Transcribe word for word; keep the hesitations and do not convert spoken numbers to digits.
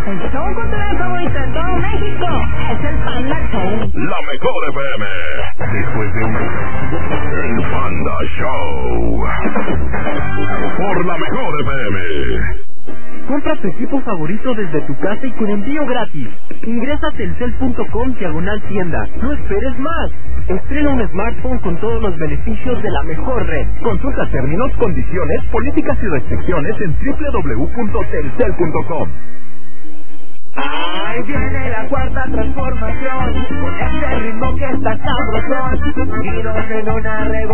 El show cultural favorito de todo México es el Panda Show. La mejor F M. Después de un el Panda Show. Por la mejor F M. Compra tu equipo favorito desde tu casa y con envío gratis. Ingresa a telcel punto com diagonal tienda. No esperes más. Estrena un smartphone con todos los beneficios de la mejor red. Consulta términos, condiciones, políticas y restricciones en doble u doble u doble u punto telcel punto com. Ahí viene la cuarta transformación, con este ritmo que está sabrosón, giros en una revolución.